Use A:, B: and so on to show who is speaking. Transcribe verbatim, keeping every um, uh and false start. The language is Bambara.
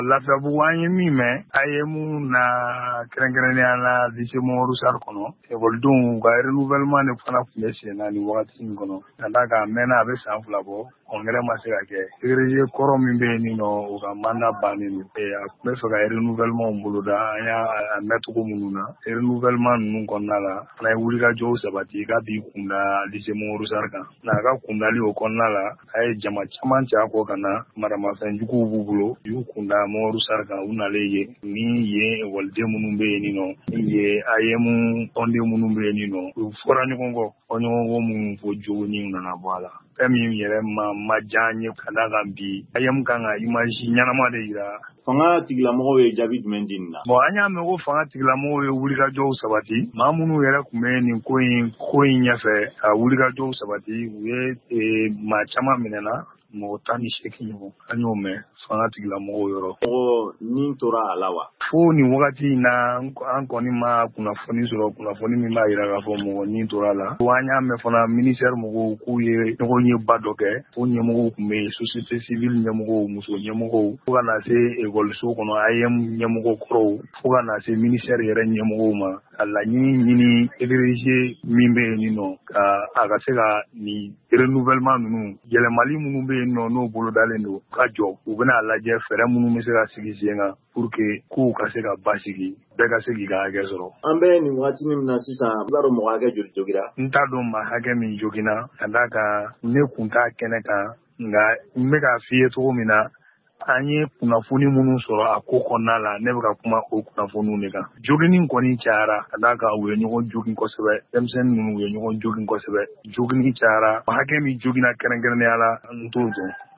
A: Lafiyabugu an ye min mɛn a ye mun na kɛrɛnkɛrɛnnenya la lycée Mɔmɔdou Sarr kɔnɔ ekɔlidenw ka renouvellement de fana tun bɛ sen na nin wagati in kɔnɔ ka d'a kan a mɛnna a bɛ san fila bɔ congrès ma se ka kɛ février kɔrɔ min bɛ yen nɔ o ka mandat bannen don a tun bɛ fɛ ka renouvellement boloda an y'a mɛn cogo minnu na renouvellement ninnu kɔnɔna la fana ye wulikajɔw sabati k'a b'i kunda lycée Mɔmɔdou Sarr kan n'a ka kundali o kɔnɔna la a ye jama caman cɛ a kɔ ka na maramafɛnjuguw b'u bolo y'u kunda Mɔmɔdou Sarr kan u nalen ye ni yen ekɔliden minnu bɛ yen nɔ ni ye A E M tɔnden minnu bɛ yen nɔ u fɔra ɲɔgɔn kɔ fɔ ɲɔgɔn kɔ minnu fɔ jogonin nana bɔ a la fɛn min yɛrɛ ma ma diya n ye ka d'a kan bi A E M kan ka image ɲɛnama de jira
B: fanga tigilamɔgɔw ye jaabi jumɛn di nin na
A: bon an y'a mɛn ko fanga tigilamɔgɔw ye wulikajɔw sabati maa minnu yɛrɛ tun bɛ nin ko in ko in ɲɛfɛ ka wulikajɔw sabati u ye maa caman minɛna mɔgɔ tan ni seegin ɲɔgɔn an y'o mɛn fanga tigilamɔgɔw yɔrɔ
B: mɔgɔ nin tora a la wa
A: fo nin wagati in na an kɔni ma kunnafoni sɔrɔ kunnafoni min b'a jira k'a fɔ mɔgɔ nin tora a la wa an y'a mɛn fana ministère mɔgɔw k'u ye ɲɔgɔn ye ba dɔ kɛ fo ɲɛmɔgɔw tun bɛ yen société civile ɲɛmɔgɔw muso ɲɛmɔgɔw fo ka na se ekɔliso kɔnɔ A E M ɲɛmɔgɔ kɔrɔw fo ka na se ministère yɛrɛ ɲɛmɔgɔw ma ka laɲini ɲini étranger min bɛ yen nɔ ka a ka se ka nin renouvellement ninnu yɛlɛmali minnu bɛ yen nɔ n'o bolodalen don ka jɔ u bɛna lajɛ fɛɛrɛ minnu bɛ se ka sigi sen kan pour que kow ka se ka basigi bɛɛ ka se k'i ka hakɛ sɔrɔ.
B: An bɛ nin waati min na sisan i b'a dɔn mɔgɔ hakɛ joli jogira
A: n t'a dɔn maa hakɛ min jogina ka d'a kan ne kun t'a kɛnɛ kan nka n bɛ k'a f'i ye cogo min na an ye kunnafoni minnu sɔrɔ a ko kɔnɔna la ne bɛ ka kuma o kunnafoniw de kan jogini kɔni cayara ka d'a kan u ye ɲɔgɔn jogin kosɛbɛ denmisɛnnin ninnu u ye ɲɔgɔn jogin kosɛbɛ jogini cayara hakɛ min jogina kɛrɛnkɛrɛnnenya la n t'o dɔn